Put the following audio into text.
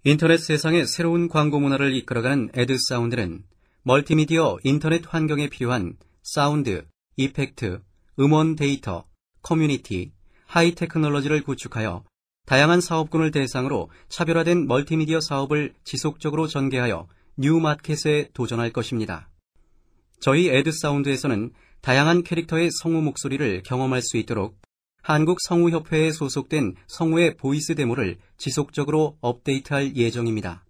인터넷 세상의 새로운 광고 문화를 이끌어가는 에드사운드는 멀티미디어 인터넷 환경에 필요한 사운드, 이펙트, 음원 데이터, 커뮤니티, 하이 테크놀로지를 구축하여 다양한 사업군을 대상으로 차별화된 멀티미디어 사업을 지속적으로 전개하여 뉴 마켓에 도전할 것입니다. 저희 에드사운드에서는 다양한 캐릭터의 성우 목소리를 경험할 수 있도록 한국성우협회에 소속된 성우의 보이스 데모를 지속적으로 업데이트할 예정입니다.